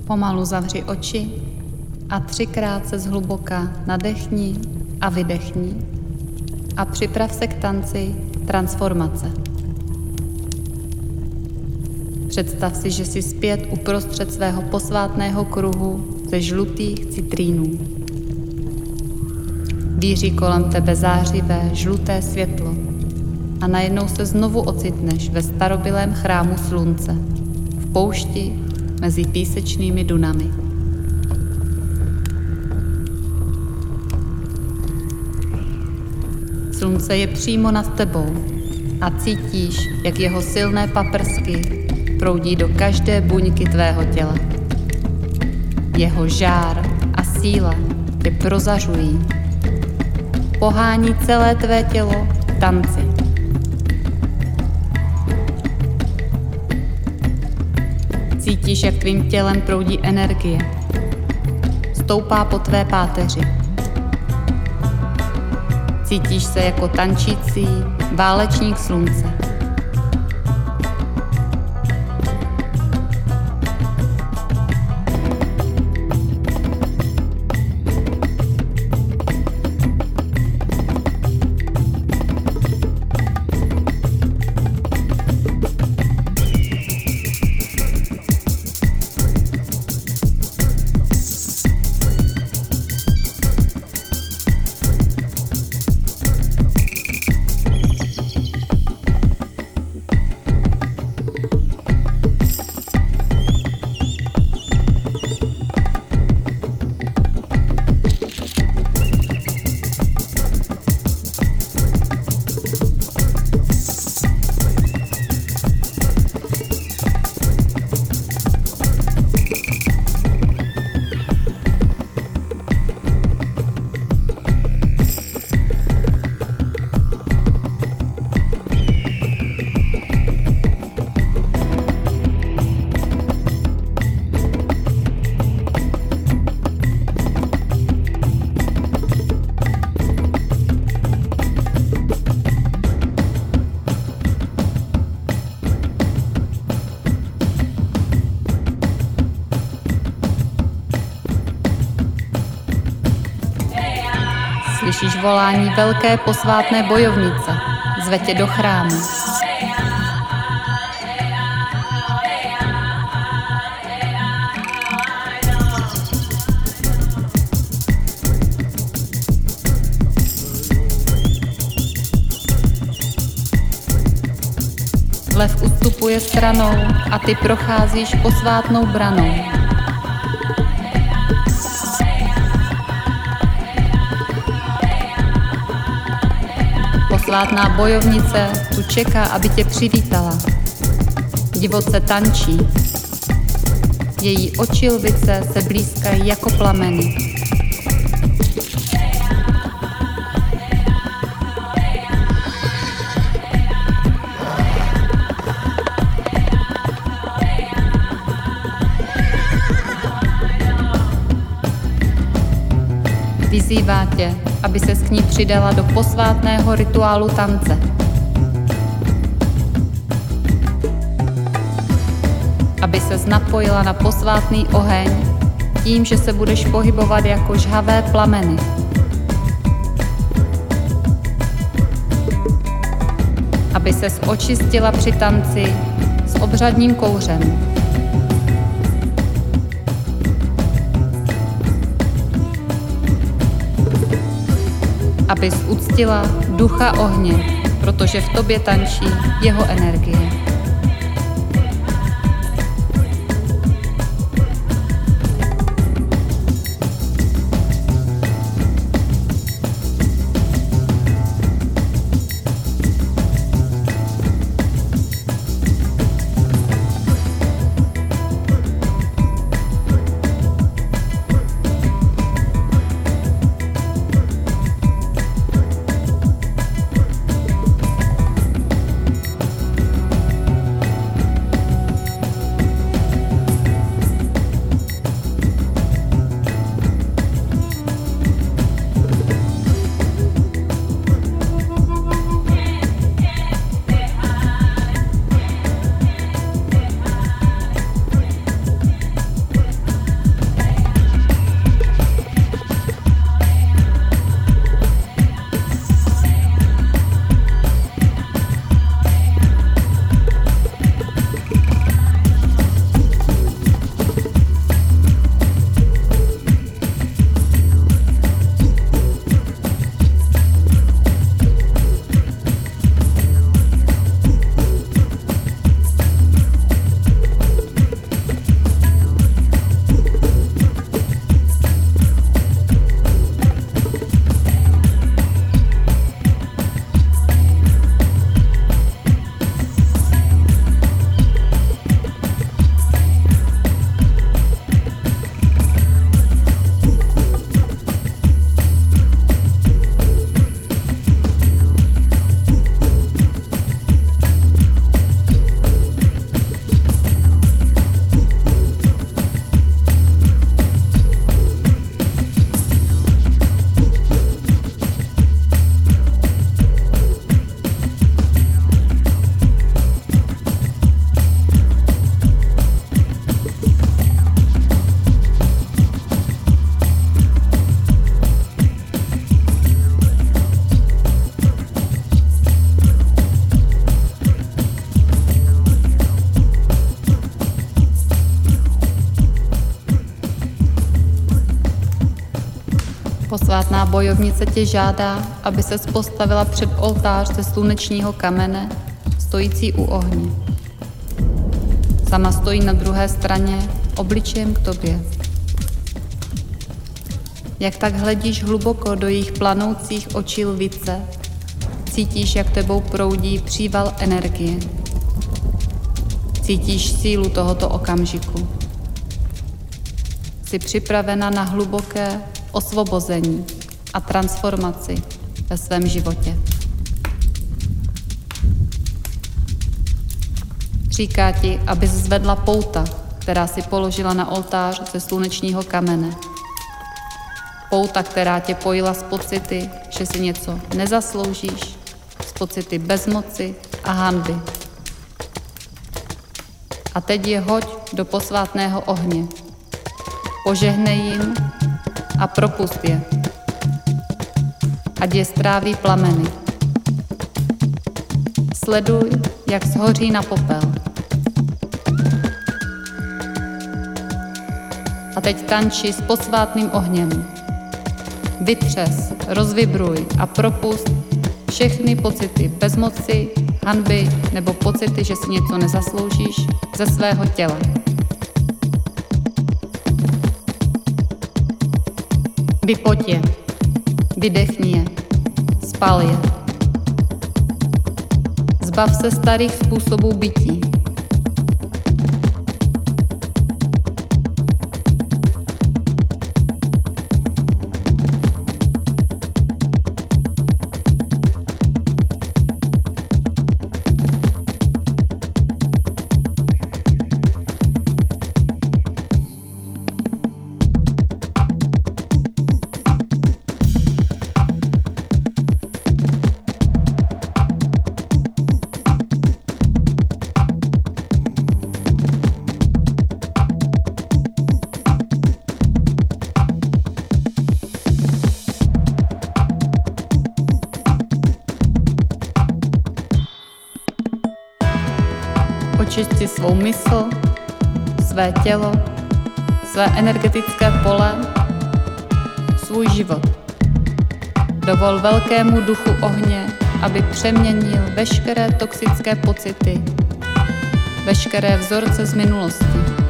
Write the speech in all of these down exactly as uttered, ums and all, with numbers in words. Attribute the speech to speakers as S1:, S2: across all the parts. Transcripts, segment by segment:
S1: Pomalu zavři oči a třikrát se zhluboka nadechni a vydechni a připrav se k tanci transformace. Představ si, že jsi zpět uprostřed svého posvátného kruhu ze žlutých citrínů. Víří kolem tebe zářivé, žluté světlo a najednou se znovu ocitneš ve starobylém chrámu slunce, v poušti mezi písečnými dunami. Slunce je přímo nad tebou a cítíš, jak jeho silné paprsky proudí do každé buňky tvého těla. Jeho žár a síla tě prozařují. Pohání celé tvé tělo k tanci. Cítíš, jak tvým tělem proudí energie. Stoupá po tvé páteři. Cítíš se jako tančící válečník slunce. Slyšíš volání velké posvátné bojovnice, zve tě do chrámu. Lev ustupuje stranou a ty procházíš posvátnou branou. Posvátná bojovnice tu čeká, aby tě přivítala. Divoce tančí. Její očilvice se blýskají jako plameny. Vyzývá tě, aby ses k ní přidala do posvátného rituálu tance. Aby ses napojila na posvátný oheň tím, že se budeš pohybovat jako žhavé plameny. Aby ses očistila při tanci s obřadním kouřem. Abys uctila ducha ohně, protože v tobě tančí jeho energie. Posvátná bojovnice tě žádá, aby ses postavila před oltář ze slunečního kamene, stojící u ohně. Sama stojí na druhé straně, obličejem k tobě. Jak tak hledíš hluboko do jejich planoucích očí lvice, cítíš, jak tebou proudí příval energie. Cítíš sílu tohoto okamžiku. Jsi připravena na hluboké osvobození a transformaci ve svém životě. Říká ti, abys zvedla pouta, která si položila na oltář ze slunečního kamene. Pouta, která tě pojila s pocity, že si něco nezasloužíš, s pocity bezmoci a hanby. A teď je hoď do posvátného ohně. Požehnej jim a propust je. Ať je stráví plameny. Sleduj, jak shoří na popel. A teď tanči s posvátným ohněm. Vytřes, rozvibruj a propust všechny pocity bezmoci, hanby nebo pocity, že si něco nezasloužíš ze svého těla. Vypoť je, vydechni je, spal je. Zbav se starých způsobů bytí. Očisti svou mysl, své tělo, své energetické pole, svůj život. Dovol velkému duchu ohně, aby přeměnil veškeré toxické pocity, veškeré vzorce z minulosti.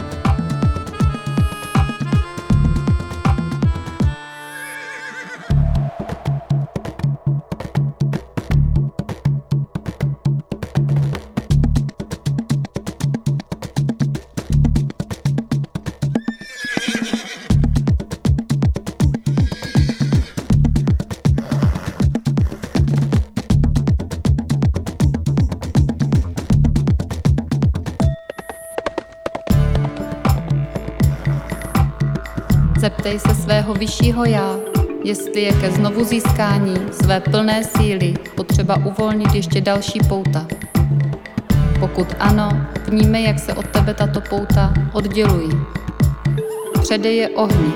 S1: Zeptej se svého vyššího já, jestli je ke znovu získání své plné síly potřeba uvolnit ještě další pouta. Pokud ano, vnímej, jak se od tebe tato pouta oddělují. Předej je ohni.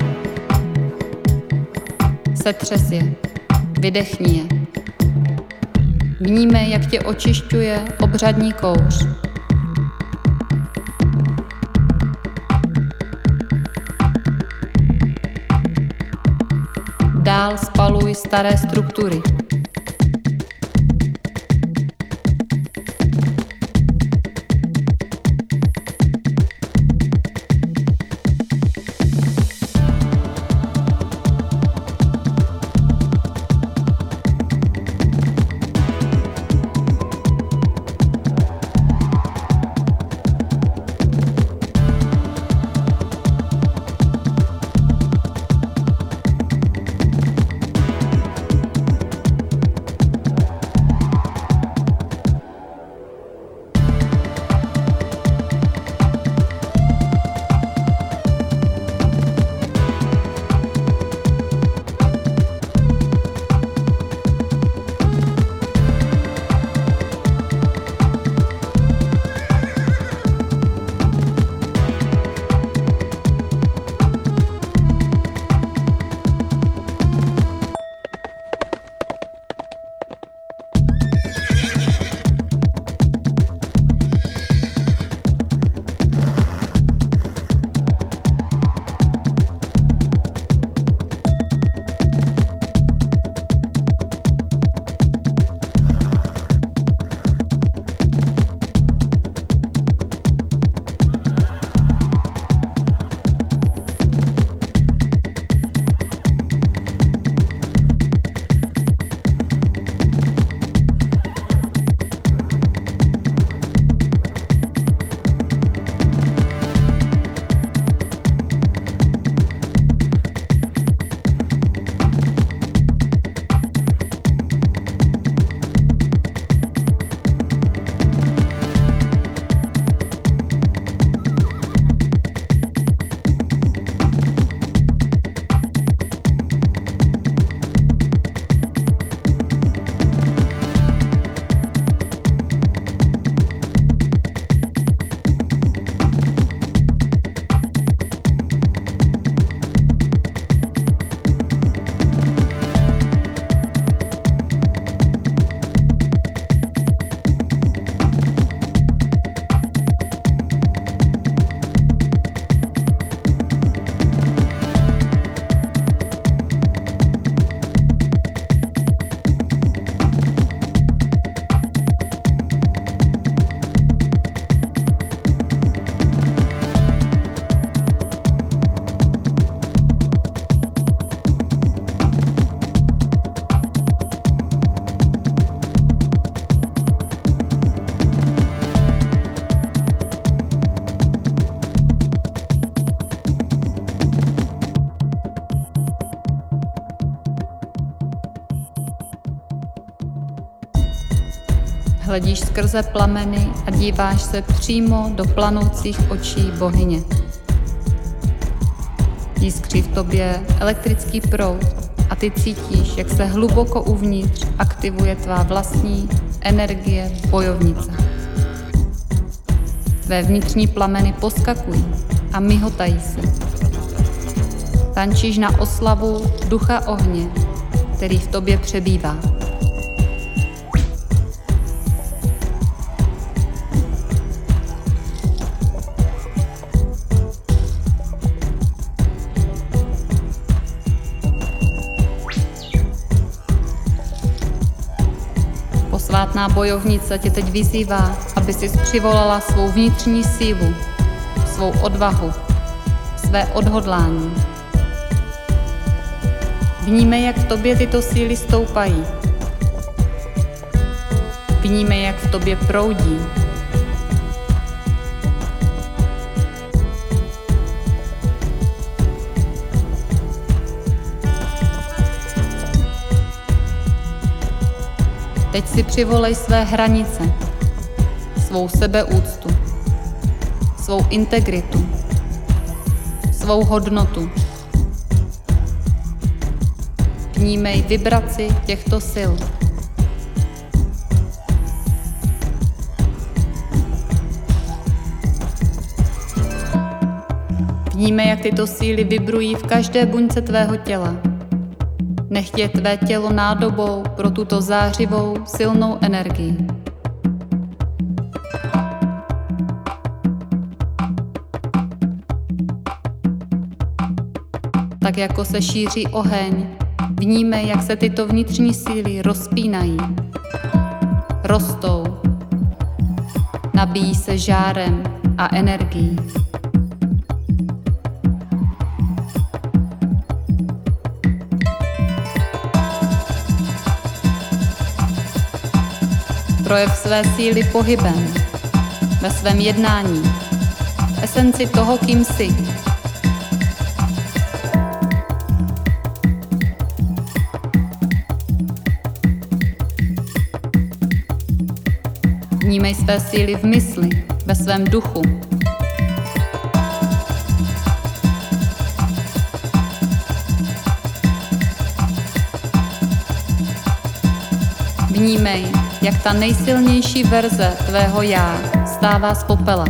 S1: Setřes je. Vydechni je. Vnímej, jak tě očišťuje obřadní kouř. Dál spaluj staré struktury. hledíš skrze plameny a díváš se přímo do planoucích očí bohyně. Jiskří v tobě elektrický proud a ty cítíš, jak se hluboko uvnitř aktivuje tvá vlastní energie bojovnice. Tvé vnitřní plameny poskakují a myhotají se. Tančíš na oslavu ducha ohně, který v tobě přebývá. Posvátná bojovnice tě teď vyzývá, aby si přivolala svou vnitřní sílu, svou odvahu, své odhodlání. Vnímej, jak v tobě tyto síly stoupají. Vnímej, jak v tobě proudí. Teď si přivolej své hranice, svou sebeúctu, svou integritu, svou hodnotu. Vnímej vibraci těchto sil. Vnímej, jak tyto síly vibrují v každé buňce tvého těla. Nechť je tvé tělo nádobou pro tuto zářivou, silnou energii. Tak jako se šíří oheň, vnímej, jak se tyto vnitřní síly rozpínají, rostou, nabíjí se žárem a energií. Projev své síly pohybem, ve svém jednání, v esenci toho, kým jsi. Vnímej své síly v mysli, ve svém duchu. Vnímej, jak ta nejsilnější verze tvého já stává z popela.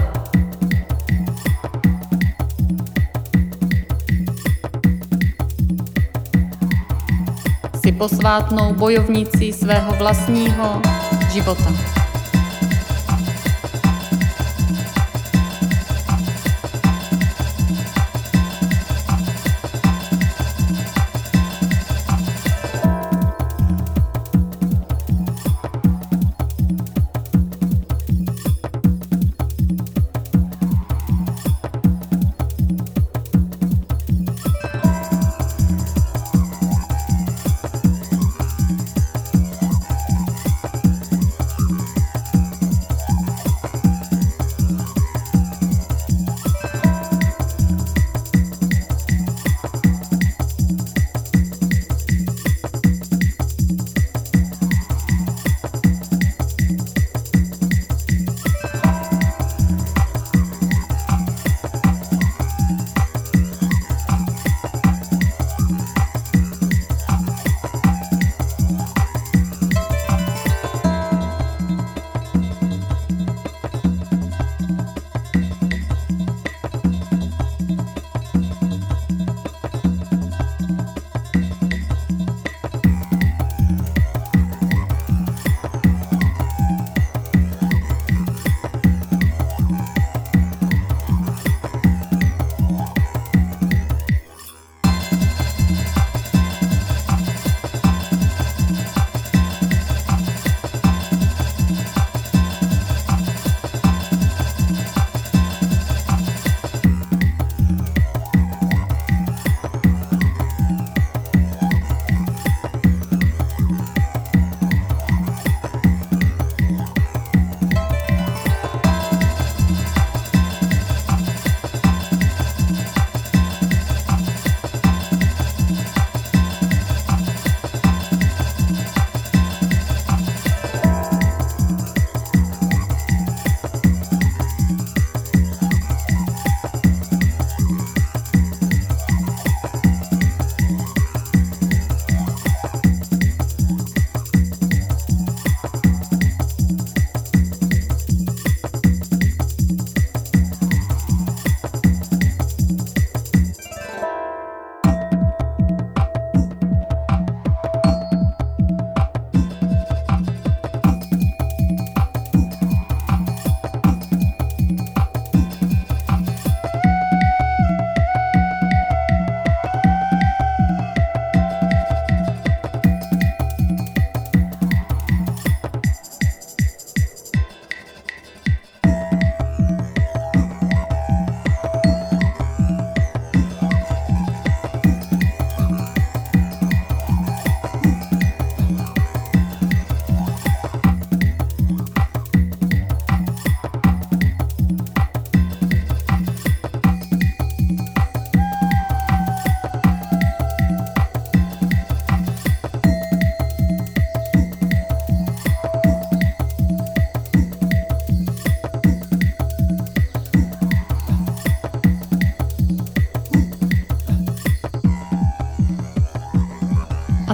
S1: Jsi posvátnou bojovnicí svého vlastního života.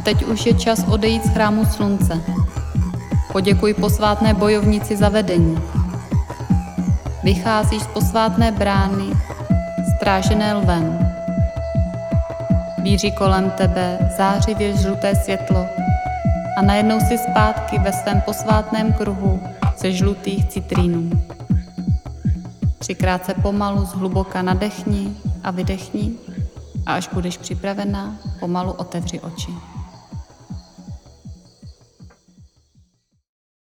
S1: teď už je čas odejít z chrámu slunce. Poděkuj posvátné bojovnici za vedení. Vycházíš z posvátné brány, strážené lvem. Víří kolem tebe zářivě žluté světlo a najednou si zpátky ve svém posvátném kruhu ze žlutých citrínů. Třikrát se pomalu zhluboka nadechni a vydechni a až budeš připravená, pomalu otevři oči.